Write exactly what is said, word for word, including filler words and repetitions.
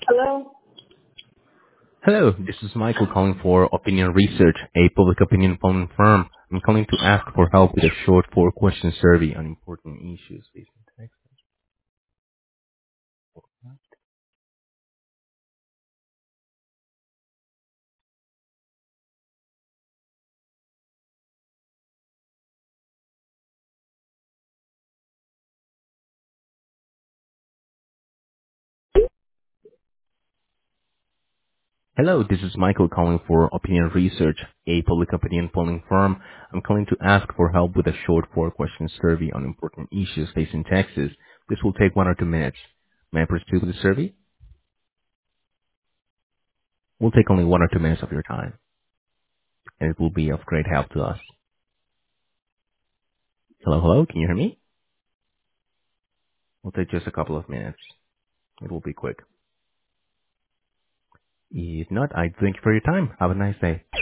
Hello? Hello, this is Michael calling for Opinion Research, a public opinion polling firm. I'm calling to ask for help with a short four-question survey on important issues. Please. Hello, this is Michael calling for Opinion Research, a public opinion polling firm. I'm calling to ask for help with a short four-question survey on important issues facing Texas. This will take one or two minutes. May I proceed with the survey? We'll take only one or two minutes of your time, and it will be of great help to us. Hello, hello, can you hear me? We'll take just a couple of minutes. It will be quick. If not, I thank you for your time. Have a nice day.